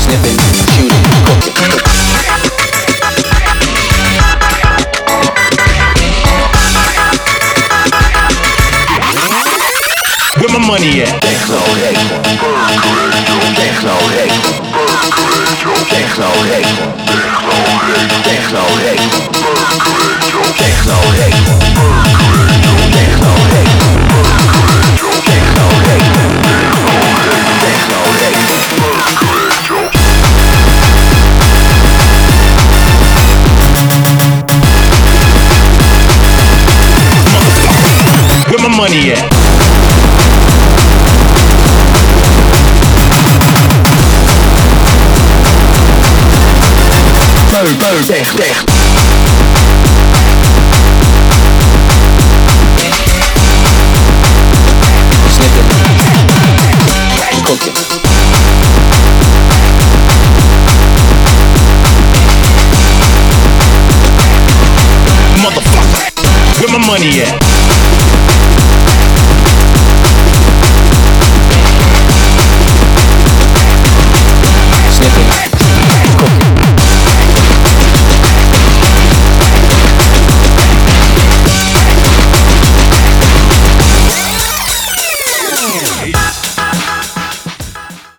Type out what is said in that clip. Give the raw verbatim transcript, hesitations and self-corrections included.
Sniffing, shooting, cooking. Where my money at? Techno Hekko, Techno Hekko, Techno Hekko, Techno Hekko, Techno Hekko, Techno Hekko, Techno Hekko, Techno Hekko. Where my money at? Bird, bird, tech, tech. Sniffing, cooking. Motherfucker, where my money at?